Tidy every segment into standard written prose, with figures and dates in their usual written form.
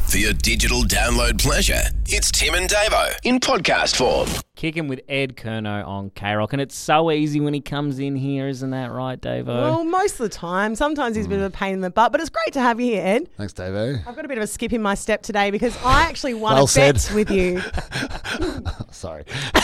For your digital download pleasure, it's Tim and Davo in podcast form. Kicking with Ed Curnow on K-Rock, and it's so easy when he comes in here, isn't that right, Davo? Well, most of the time. Sometimes he's a bit of a pain in the butt, but it's great to have you here, Ed. Thanks, Davo. I've got a bit of a skip in my step today because I actually won Well a said. bet with you. Sorry.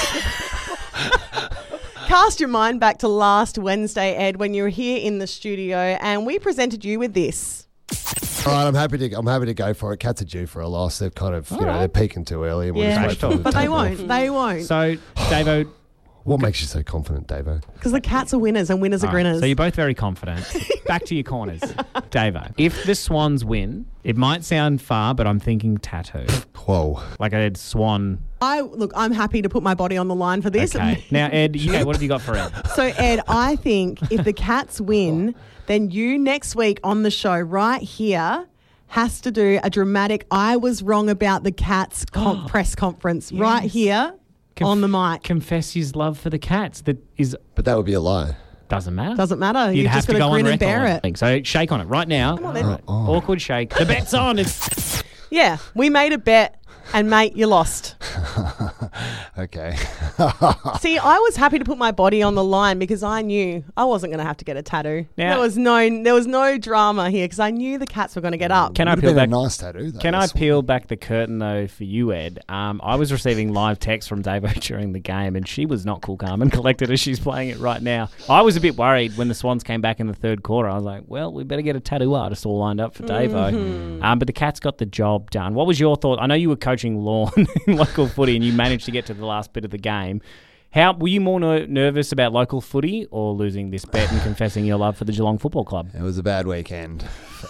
Cast your mind back to last Wednesday, Ed, when you were here in the studio and we presented you with this. All right, I'm happy to go for it. Cats are due for a loss. They've kind of, they're peaking too early. And we'll just wait for them to but they take won't. off. They won't. So, Davo... What makes you so confident, Davo? Because the Cats are winners and winners are grinners. So you're both very confident. Back to your corners. Davo, if the Swans win, it might sound far, but I'm thinking tattoo. Whoa. Like a swan. I'm happy to put my body on the line for this. Okay. Now, Ed, what have you got for Ed? So, Ed, I think if the Cats win, then you next week on the show right here has to do a dramatic I was wrong about the Cats press conference right here on the mic. Confess his love for the Cats. That is... But that would be a lie. Doesn't matter. Doesn't matter. You'd You've have just to got go to on grin and bear record. it. So shake on it right now. Come on, then. Awkward shake. The bet's on. It's... Yeah, we made a bet and, mate, you lost. Okay. See, I was happy to put my body on the line because I knew I wasn't going to have to get a tattoo. Now- there was no drama here because I knew the Cats were going to get up. Can I Would peel have been back? a nice tattoo, though. Can I this one. peel back the curtain, though, for you, Ed? I was receiving live texts from Davo during the game, and she was not cool, calm, and collected as she's playing it right now. I was a bit worried when the Swans came back in the third quarter. I was like, well, we better get a tattoo artist all lined up for Davo. But the Cats got the job done. What was your thought? I know you were coaching lawn in local footy, and you managed to get to the last bit of the game. Were you more nervous about local footy or losing this bet and confessing your love for the Geelong Football Club? It was a bad weekend.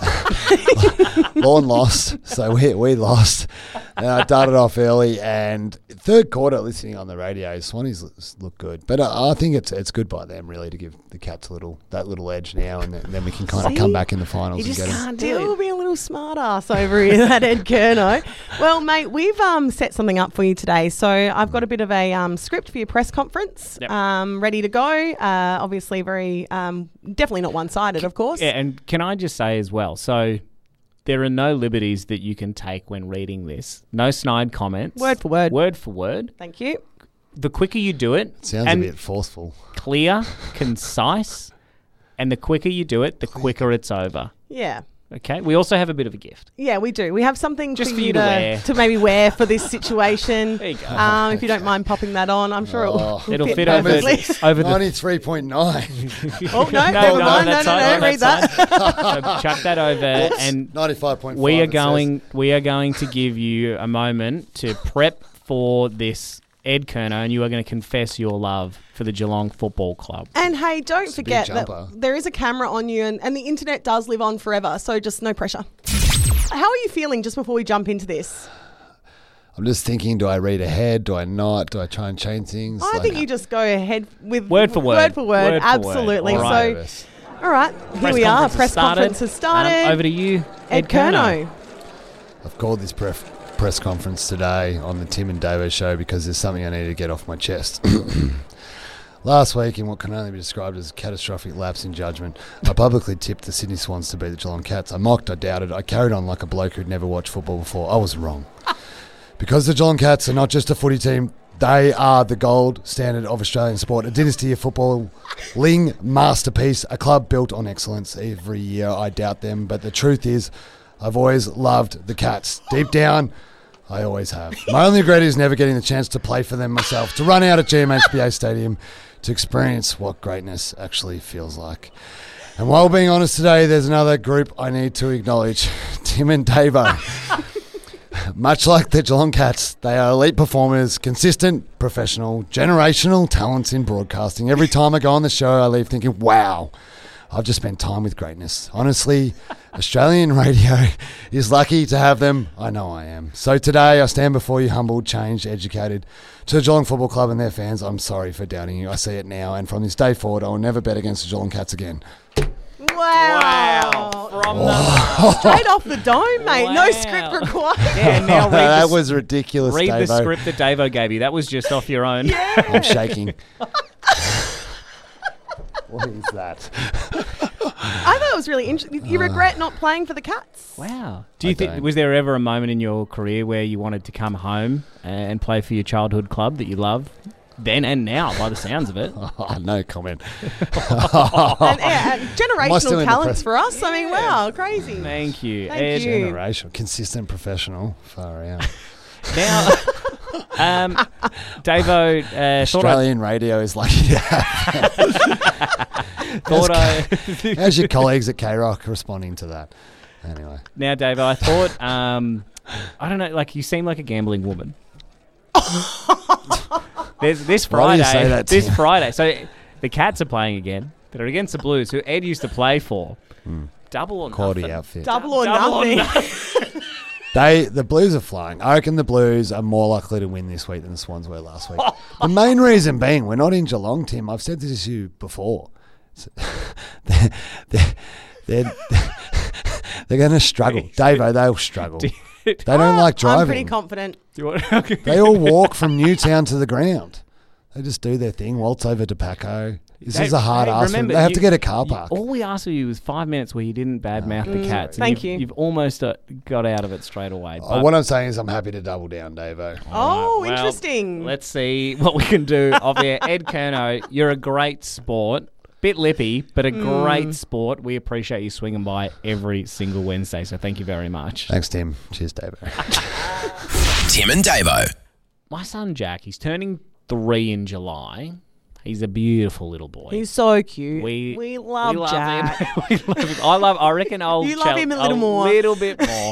Lawn lost, so we lost. And I darted off early, and third quarter, listening on the radio, Swannies look good. But I think it's good by them, really, to give the Cats that little edge now, and then we can kind of come back in the finals You and just get them. can't still be a little smart ass over here, that Ed Curnow. Well, mate, we've set something up for you today. So I've got a bit of a script for your press conference ready to go. Obviously very, definitely not one-sided, of course. Yeah, and can I just say as well, so there are no liberties that you can take when reading this. No snide comments. Word for word. Word for word. Thank you. The quicker you do it, Sounds a bit forceful. clear, concise, and the quicker you do it, the quicker it's over. Yeah. Okay? We also have a bit of a gift. Yeah, we do. We have something Just for for you you to wear. to maybe wear for this situation. There you go. If you don't mind popping that on, I'm sure It'll fit over perfectly. the... 93.9. Oh, no, never mind. No, read that. So chuck that over, and 95.5. we are going to give you a moment to prep for this, Ed Curnow, and you are going to confess your love for the Geelong Football Club. And hey, don't It's a big forget that jumper. there is a camera on you and the internet does live on forever, so just no pressure. How are you feeling just before we jump into this? I'm just thinking, do I read ahead? Do I not? Do I try and change things? I think you just go ahead with Word for word. Word for word, Word for absolutely. word. All right. So, all right, here we are. Press conference has started. Over to you, Ed Curnow. I've called this press conference today on the Tim and Davo show because there's something I need to get off my chest. Last week, in what can only be described as a catastrophic lapse in judgment, I publicly tipped the Sydney Swans to beat the Geelong Cats. I mocked, I doubted, I carried on like a bloke who'd never watched football before. I was wrong. Because the Geelong Cats are not just a footy team, they are the gold standard of Australian sport, a dynasty of footballing masterpiece, a club built on excellence. Every year I doubt them, but the truth is I've always loved the Cats. Deep down, I always have. My only regret is never getting the chance to play for them myself, to run out at GMHBA Stadium, to experience what greatness actually feels like. And while being honest today, there's another group I need to acknowledge, Tim and Davo. Much like the Geelong Cats, they are elite performers, consistent, professional, generational talents in broadcasting. Every time I go on the show, I leave thinking, wow, I've just spent time with greatness. Honestly, Australian radio is lucky to have them. I know I am. So today, I stand before you humbled, changed, educated. To the Geelong Football Club and their fans, I'm sorry for doubting you. I see it now, and from this day forward, I will never bet against the Geelong Cats again. Wow. From the... Straight off the dome, mate. No Wow. script required. Yeah, now read That the, was ridiculous, read the Davo. script that Davo gave you. That was just off your own. I'm shaking. What is that? I thought that was really interesting. You regret not playing for the Cats? Wow. Do you think was there ever a moment in your career where you wanted to come home and play for your childhood club that you love? Then and now, by the sounds of it. Oh, no comment. Generational talents for us. I mean, wow, crazy. Thank you. Thank you. Generational, consistent, professional, far out. Now, Davo, Australian radio is lucky to have. How's your colleagues at K-Rock responding to that? Anyway. Now, Davo, I thought, I don't know, like you seem like a gambling woman. There's this Friday. Why do you say that, this Tim? Friday. So the Cats are playing again. They're against the Blues, who Ed used to play for. Double or Quality nothing. outfit. Double or nothing. The Blues are flying. I reckon the Blues are more likely to win this week than the Swans were last week. The main reason being, we're not in Geelong, Tim. I've said this to you before. They're going to struggle. Davo, they'll struggle. They don't like driving. I'm pretty confident. They all walk from Newtown to the ground. They just do their thing, waltz over to Paco. This is a hard ask. They have to get a car park. All we asked of you was 5 minutes where you didn't badmouth the Cats. Thank you. You've almost got out of it straight away. What I'm saying is I'm happy to double down, Davo. Oh, interesting. Let's see what we can do off here. Ed Curnow, you're a great sport. Bit lippy, but a great sport. We appreciate you swinging by every single Wednesday, so thank you very much. Thanks, Tim. Cheers, Davo. Tim and Davo. My son Jack, he's turning 3 in July. He's a beautiful little boy. He's so cute. We love Jack. him. We love him. I reckon I'll You love him a little more. little bit more.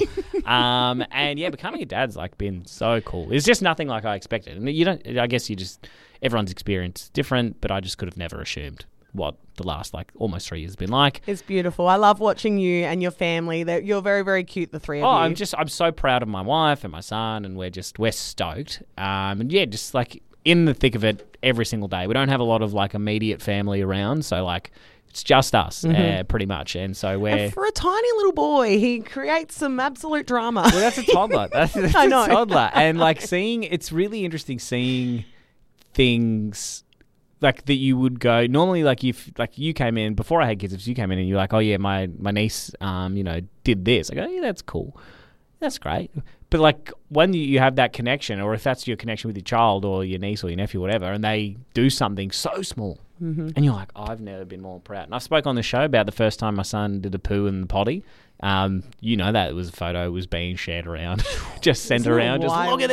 And yeah, becoming a dad's like been so cool. It's just nothing like I expected. And you don't. I guess everyone's experience is different, but I just could have never assumed what the last almost 3 years has been like. It's beautiful. I love watching you and your family. You're very, very cute, the three of you. I'm so proud of my wife and my son, and we're stoked. And yeah, just like in the thick of it every single day. We don't have a lot of immediate family around, so it's just us, pretty much. And so and for a tiny little boy, he creates some absolute drama. Well, that's a toddler. That's I know. a toddler. And it's really interesting seeing things that you would go normally, if you came in before I had kids, if you came in and you're like, oh yeah, my niece did this, I go, yeah, that's cool, that's great. But when you have that connection, or if that's your connection with your child or your niece or your nephew or whatever, and they do something so small, and you're like, I've never been more proud. And I spoke on the show about the first time my son did a poo in the potty. That it was a photo was being shared around, just sent around. Just look at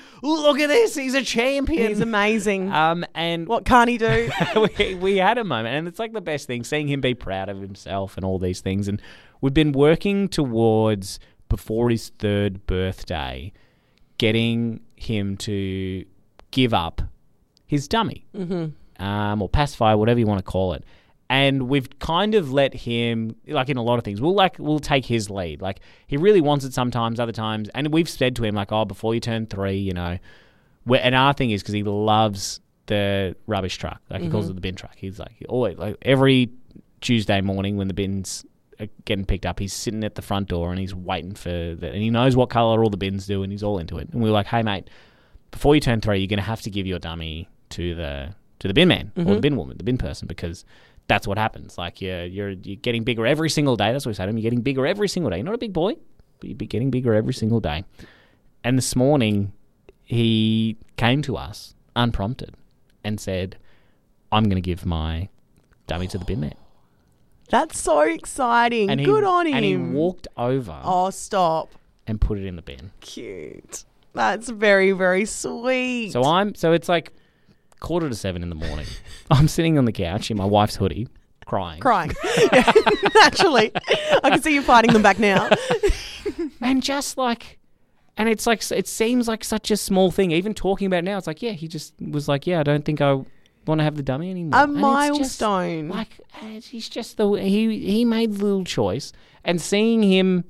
this, he's a champion. He's amazing. And what can't he do? we had a moment, and it's the best thing, seeing him be proud of himself and all these things. And we've been working towards, before his 3rd birthday, getting him to give up his dummy, or pacify, whatever you want to call it. And we've kind of let him, in a lot of things, we'll take his lead. He really wants it sometimes, other times. And we've said to him, before you turn 3, and our thing is, because he loves the rubbish truck. He calls it the bin truck. He's always, every Tuesday morning when the bins are getting picked up, he's sitting at the front door and he's waiting for and he knows what colour all the bins do, and he's all into it. And we were like, hey, mate, before you turn 3, you're going to have to give your dummy to the bin man or the bin woman, the bin person, because that's what happens. You're getting bigger every single day. That's what we say to him. You're getting bigger every single day. You're not a big boy, but you're getting bigger every single day. And this morning, he came to us unprompted and said, I'm going to give my dummy to the bin man. That's so exciting. Good on him. And he walked over. Oh, stop. And put it in the bin. Cute. That's very, very sweet. So it's 6:45 in the morning. I'm sitting on the couch in my wife's hoodie, crying. Yeah, naturally. I can see you fighting them back now. And just and it's it seems like such a small thing. Even talking about it now, it's he just was I don't think I want to have the dummy anymore. A milestone. He's just he made the little choice, and seeing him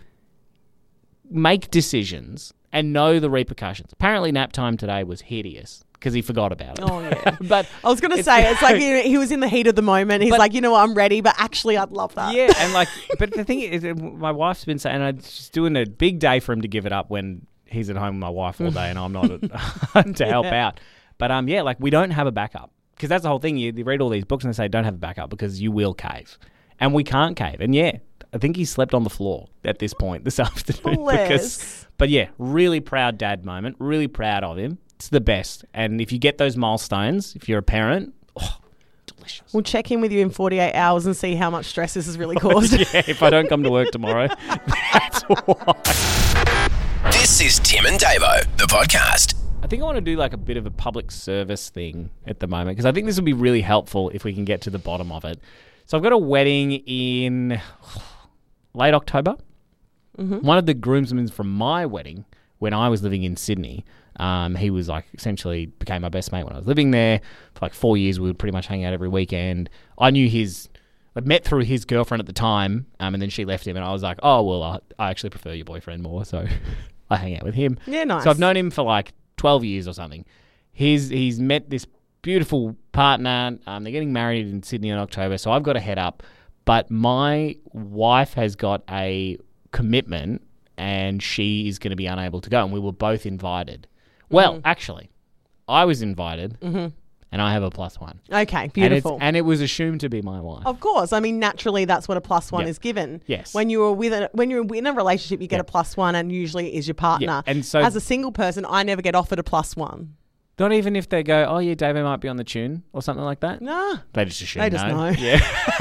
make decisions and know the repercussions. Apparently nap time today was hideous because he forgot about it. Oh, yeah. But I was going to say, it's he was in the heat of the moment. He's I'm ready, but actually I'd love that. Yeah, and but the thing is, my wife's been saying, she's doing a big day for him to give it up when he's at home with my wife all day and I'm not to help out. But we don't have a backup. Because that's the whole thing. You read all these books and they say don't have a backup because you will cave. And we can't cave. And I think he slept on the floor at this point this afternoon. Bless. But yeah, really proud dad moment. Really proud of him. It's the best. And if you get those milestones, if you're a parent, delicious. We'll check in with you in 48 hours and see how much stress this has really caused. Yeah, if I don't come to work tomorrow, that's why. This is Tim and Davo, the podcast. I think I want to do like a bit of a public service thing at the moment because I think this will be really helpful if we can get to the bottom of it. So I've got a wedding in late October. Mm-hmm. One of the groomsmen from my wedding when I was living in Sydney, he was like essentially became my best mate when I was living there. For like 4 years, we would pretty much hang out every weekend. I met through his girlfriend at the time, and then she left him, and I was like, oh, well, I actually prefer your boyfriend more, so I hang out with him. Yeah, nice. So I've known him for like 12 years or something. He's met this beautiful partner. They're getting married in Sydney in October, so I've got to head up. But my wife has got a commitment, and she is going to be unable to go, and we were both invited. Well, actually, I was invited, and I have a +1. Okay, beautiful. And it was assumed to be my wife. Of course. I mean, naturally, that's what a +1 is given. Yes. When you're in a relationship, you get a +1, and usually it is your partner. Yeah. And so, as a single person, I never get offered a +1. Not even if they go, oh, yeah, David might be on the tune or something like that? Nah. They just assume They just know. Yeah.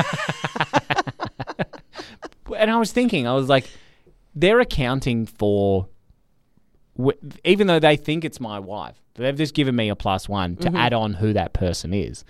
And I was thinking, I was like, they're accounting for, even though they think it's my wife, they've just given me a +1 to add on who that person is.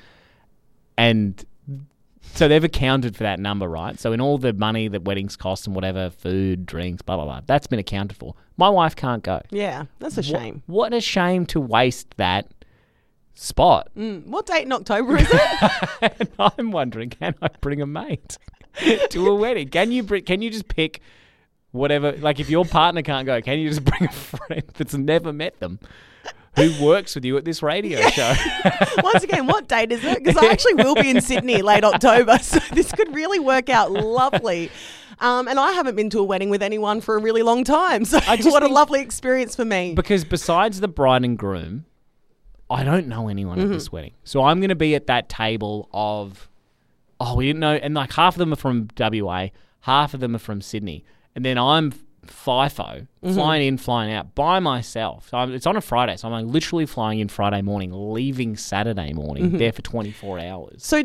And so they've accounted for that number, right? So in all the money that weddings cost and whatever, food, drinks, blah, blah, blah, that's been accounted for. My wife can't go. Yeah, that's a shame. What a shame to waste that spot. What date in October is it? And I'm wondering, can I bring a mate to a wedding? Can you just pick whatever? Like, if your partner can't go, can you just bring a friend that's never met them who works with you at this radio show? Once again, what date is it? Because I actually will be in Sydney late October, so this could really work out lovely. And I haven't been to a wedding with anyone for a really long time, so what a lovely experience for me. Because besides the bride and groom, I don't know anyone at this wedding. So I'm going to be at that table of, we didn't know, and like half of them are from WA, half of them are from Sydney. And then I'm FIFO, flying in, flying out by myself. So it's on a Friday, so I'm like literally flying in Friday morning, leaving Saturday morning, there for 24 hours. So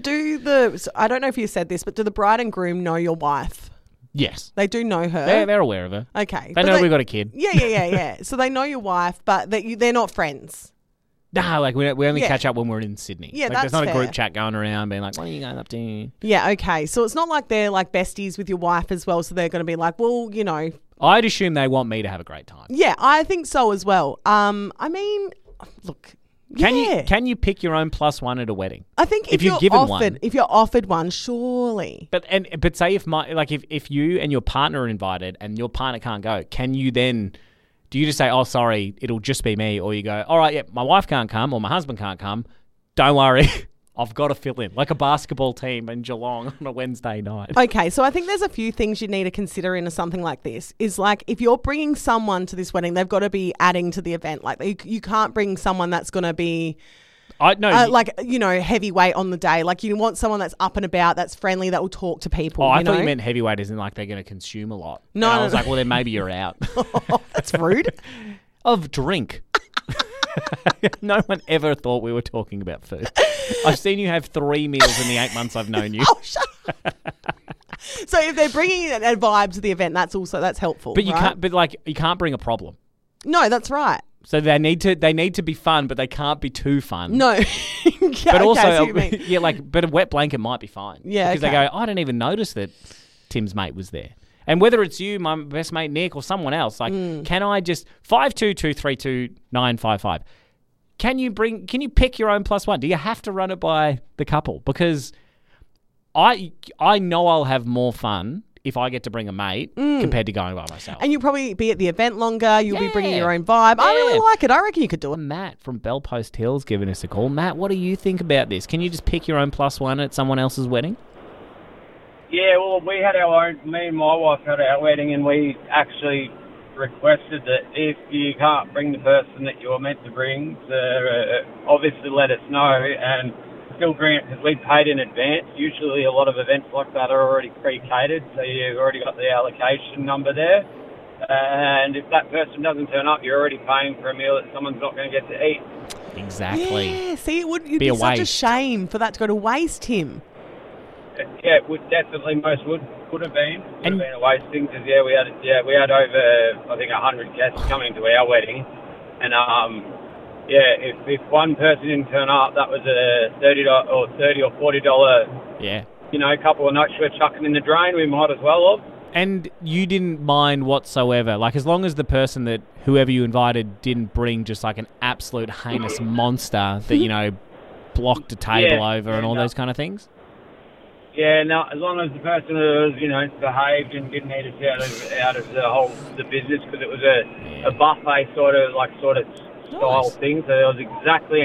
I don't know if you said this, but do the bride and groom know your wife? Yes. They do know her? They're aware of her. Okay. They know we got a kid. Yeah. So they know your wife, but they're not friends. No, like we only catch up when we're in Sydney. Yeah, like, that's there's not fair. a group chat going around being like, what are you going up to? Yeah, okay. So it's not like they're like besties with your wife as well, so they're going to be like, well, you know. I'd assume they want me to have a great time. Yeah, I think so as well. I mean, look. Can you pick your own +1 at a wedding? I think if you're given offered, if you're offered one, surely. But say if you and your partner are invited and your partner can't go, can you then? Do you just say, oh, sorry, it'll just be me? Or you go, all right, yeah, my wife can't come or my husband can't come. Don't worry. I've got to fill in. Like a basketball team in Geelong on a Wednesday night. Okay, so I think there's a few things you need to consider in something like this. Is like if you're bringing someone to this wedding, they've got to be adding to the event. Like you can't bring someone that's going to be... heavyweight on the day. Like you want someone that's up and about, that's friendly, that will talk to people. I thought you meant heavyweight isn't like they're going to consume a lot. No, I was like, well, then maybe you're out. Oh, that's rude. Of drink. No one ever thought we were talking about food. I've seen you have 3 meals in the 8 months I've known you. Oh, shut up. So if they're bringing a vibe to the event, that's helpful. But you right? you can't bring a problem. No, that's right. So they need to be fun, but they can't be too fun. No. But also, yeah, but a wet blanket might be fine. Yeah, because they go, I didn't even notice that Tim's mate was there. And whether it's you, my best mate Nick, or someone else, like, can I just 52232955? Can you pick your own +1? Do you have to run it by the couple? Because I know I'll have more fun if I get to bring a mate compared to going by myself. And you'll probably be at the event longer. You'll be bringing your own vibe. I really like it. I reckon you could do it. Matt from Bellpost Hill's giving us a call. Matt, what do you think about this? Can you just pick your own +1 at someone else's wedding? Yeah, well, me and my wife had our wedding, and we actually requested that if you can't bring the person that you're meant to bring, to obviously let us know. And still grant, because we paid in advance. Usually a lot of events like that are already pre-catered, so you've already got the allocation number there. And if that person doesn't turn up, you're already paying for a meal that someone's not going to get to eat. Exactly. Yeah, see, it'd be such a shame for that to go to waste, Tim. Yeah, it would definitely, most would have been. Would have been a wasting, because, we had over, I think, 100 guests coming to our wedding. And, if one person didn't turn up, that was a $30 or $40, couple of notes we're chucking in the drain. We might as well have. And you didn't mind whatsoever. Like, as long as the person that whoever you invited didn't bring just like an absolute heinous monster that, blocked a table over and all those kind of things. Yeah, no, as long as the person was, behaved and didn't eat us out of the business, because it was a buffet sort of style thing. So there was exactly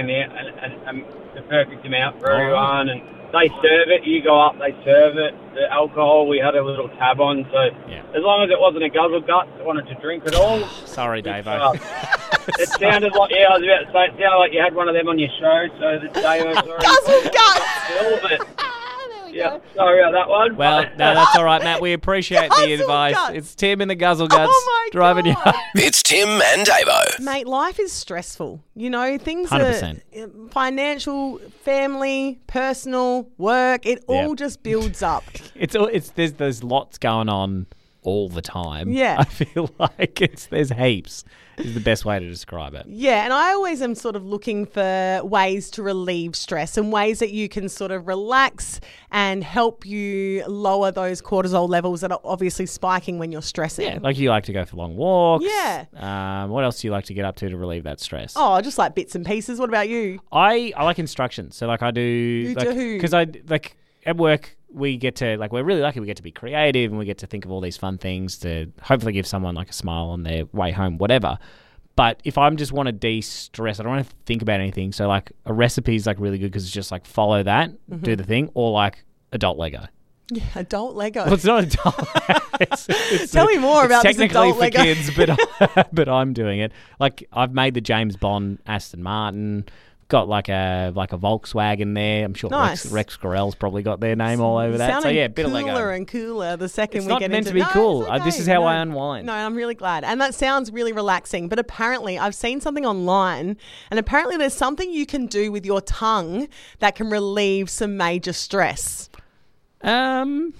the perfect amount for everyone. And they serve it. You go up, they serve it. The alcohol, we had a little tab on. So as long as it wasn't a guzzle gut that wanted to drink it all. Sorry, Davo. It sounded like, I was about to say, it sounded like you had one of them on your show. So the Davo's already guzzle gut. Yeah, sorry about that one. Well, no, that's all right, Matt. We appreciate the advice. Guts. It's Tim and the Guzzle Guts driving you home. It's Tim and Davo. Mate, life is stressful. Things 100%. are financial, family, personal, work. It all just builds up. There's lots going on all the time. Yeah. I feel like there's heaps is the best way to describe it. Yeah, and I always am sort of looking for ways to relieve stress and ways that you can sort of relax and help you lower those cortisol levels that are obviously spiking when you're stressing. Yeah, like you like to go for long walks. Yeah. What else do you like to get up to relieve that stress? Oh, just like bits and pieces. What about you? I like instructions. So like I do... You do? Because at work... we get to, we're really lucky we get to be creative and we get to think of all these fun things to hopefully give someone a smile on their way home, whatever. But if I just want to de-stress, I don't want to think about anything. So a recipe is really good because it's just follow that, do the thing, or adult Lego. Yeah, adult Lego. Well, it's not adult. Tell me more about this adult Lego. Technically for kids, but I'm doing it. I've made the James Bond Aston Martin. Got a Volkswagen there. I'm sure nice. Rex Gorell's probably got their name all over that. So yeah, bit of Lego. Cooler and cooler the second it's we get into... It's not meant to be cool. Okay. This is how I unwind. No, I'm really glad. And that sounds really relaxing. But apparently, I've seen something online, and apparently there's something you can do with your tongue that can relieve some major stress. I'm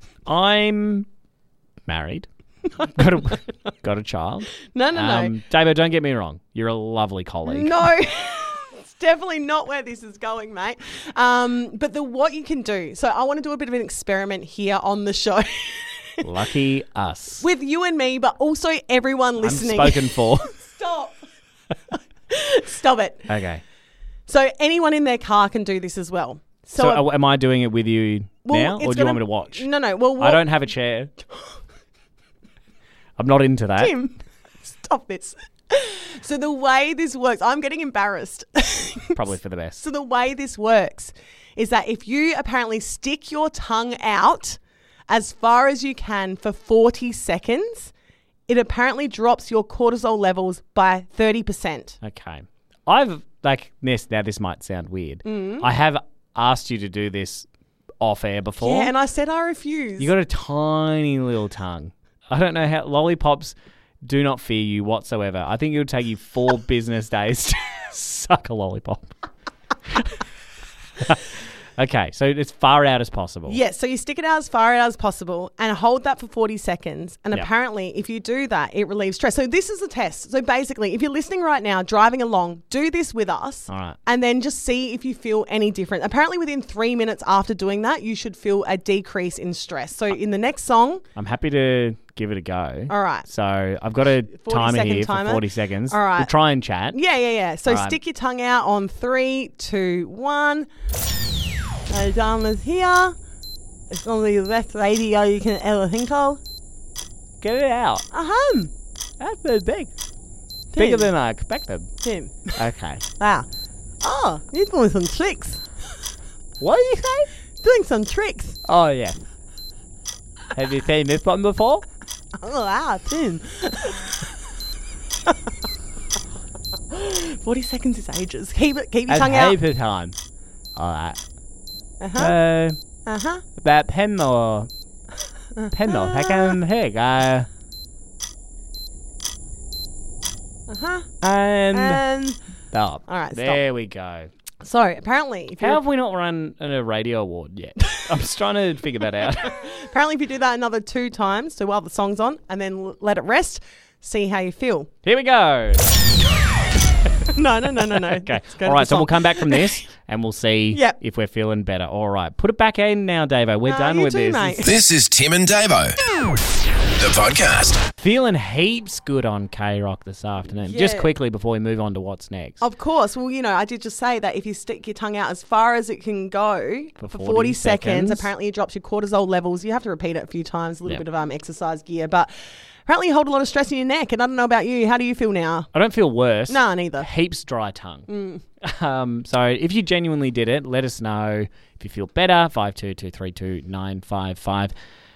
married. got a child. No. Davo, don't get me wrong. You're a lovely colleague. No. Definitely not where this is going, mate. But what you can do. So I want to do a bit of an experiment here on the show. Lucky us. With you and me, but also everyone listening. I'm spoken for. Stop. Stop it. Okay. So anyone in their car can do this as well. So am I doing it with you now, or do you want me to watch? No. Well, I don't have a chair. I'm not into that. Tim, stop this. So the way this works, I'm getting embarrassed. Probably for the best. So the way this works is that if you apparently stick your tongue out as far as you can for 40 seconds, it apparently drops your cortisol levels by 30%. Okay. Now this might sound weird. I have asked you to do this off air before. Yeah, and I said I refuse. You got a tiny little tongue. I don't know how lollipops do not fear you whatsoever. I think it would take you 4 business days to suck a lollipop. Okay, so it's far out as possible. Yes, so you stick it out as far out as possible and hold that for 40 seconds. And apparently, if you do that, it relieves stress. So this is a test. So basically, if you're listening right now, driving along, do this with us. All right. And then just see if you feel any different. Apparently, within 3 minutes after doing that, you should feel a decrease in stress. So in the next song... I'm happy to give it a go. All right. So I've got a timer here for 40 seconds. All right. We'll try and chat. Yeah. So stick your tongue out on 3, 2, 1... The drama's here. It's going to be the best radio you can ever think of. Get it out. That's so big. Bigger than I expected. Tim. Okay. Wow. Oh, you're doing some tricks. What did you say? Doing some tricks. Oh, yeah. Have you seen this one before? Oh, wow, Tim. 40 seconds is ages. Keep your tongue out. Heap of time. Alright. That penno heg and stop. All right, there stop. we go. So apparently, if How have we not run a radio award yet? I'm just trying to figure that out. apparently if you do that another 2 times, so while the song's on, and then let it rest, see how you feel. Here we go. No. Okay. All right, so we'll come back from this and we'll see Yep. if we're feeling better. All right. Put it back in now, Davo. We're done you with too, this. mate. This is Tim and Davo, the podcast. Feeling heaps good on K-Rock this afternoon. Just Yeah. quickly before we move on to what's next. Of course. Well, I did just say that if you stick your tongue out as far as it can go For for 40 40 seconds, seconds. apparently it drops your cortisol levels. You have to repeat it a few times, a little Yep. bit of exercise gear. But apparently you hold a lot of stress in your neck. And I don't know about you. How do you feel now? I don't feel worse. Nah, neither. Heaps dry tongue. So if you genuinely did it, let us know. If you feel better, 52232955.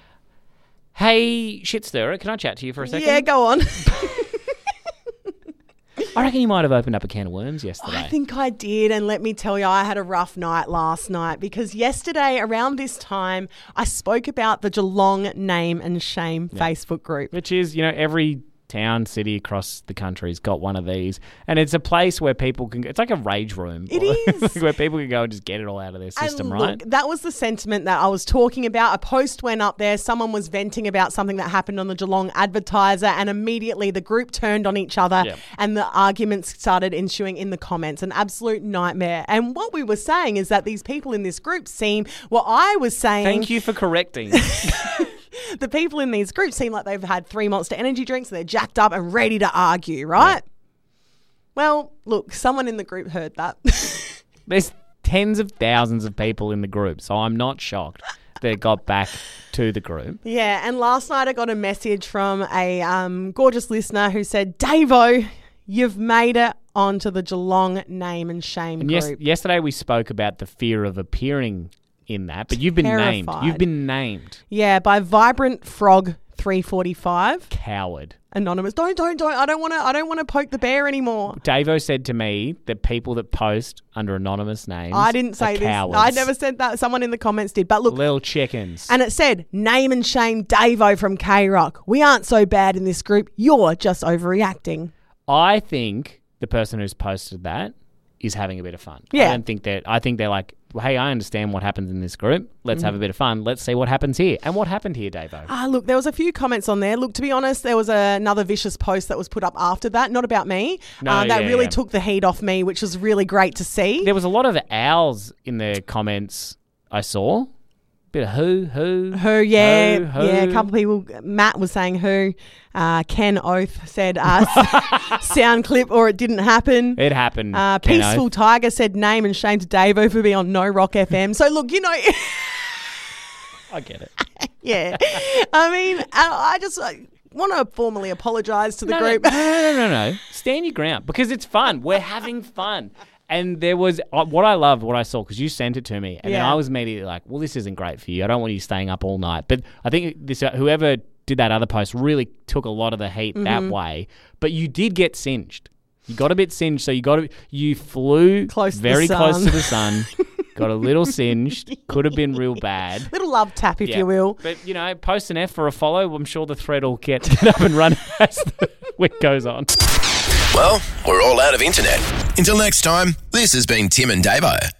Hey, shit stirrer, can I chat to you for a second? Yeah, go on. I reckon you might have opened up a can of worms yesterday. I think I did, and let me tell you, I had a rough night last night because yesterday around this time I spoke about the Geelong Name and Shame Facebook group. Which is, every town, city across the country's got one of these. And it's a place where people can go. It's like a rage room. It is. Where people can go and just get it all out of their system, And right? look, that was the sentiment that I was talking about. A post went up there. Someone was venting about something that happened on the Geelong Advertiser, and immediately the group turned on each other Yep. and the arguments started ensuing in the comments. An absolute nightmare. And what we were saying is that these people in this group seem, what I was saying, Thank you for correcting. the people in these groups seem like they've had 3 Monster energy drinks, they're jacked up and ready to argue, right? Well, look, someone in the group heard that. There's tens of thousands of people in the group, so I'm not shocked that it got back to the group. Yeah, and last night I got a message from a gorgeous listener who said, Davo, you've made it onto the Geelong Name and Shame And group. yesterday we spoke about the fear of appearing in that, but you've been named. Terrified. You've been named. Yeah, by Vibrant Frog 345. Coward. Anonymous. Don't. I don't want to poke the bear anymore. Davo said to me that people that post under anonymous names I didn't say are this. cowards. I never said that. Someone in the comments did. But look, Little chickens. and it said, Name and Shame Davo from K-Rock. We aren't so bad in this group. You're just overreacting. I think the person who's posted that is having a bit of fun. Yeah. I think they're like, hey, I understand what happens in this group. Let's have a bit of fun. Let's see what happens here. And what happened here, Davo? Look, there was a few comments on there. Look, to be honest, there was another vicious post that was put up after that, not about me. That really took the heat off me, which was really great to see. There was a lot of owls in the comments I saw. Bit of who. Who, yeah. Who. Yeah, a couple of people. Matt was saying who. Ken Oath said sound clip or it didn't happen. It happened. Ken Peaceful Oath. Tiger said name and shame to Davo for being on No Rock FM. So, look, I get it. yeah. I mean, I just want to formally apologise to the group. No. Stand your ground because it's fun. We're having fun. And there was what I saw, because you sent it to me, and then Yeah. I was immediately like, well, this isn't great for you. I don't want you staying up all night. But I think whoever did that other post really took a lot of the heat that way. But you did get singed. You got a bit singed, so you flew very close to the sun, got a little singed, could have been real bad. Little love tap, if you will. But, post an F for a follow. I'm sure the thread will get up and running as the week goes on. Well, we're all out of internet. Until next time, this has been Tim and Davo.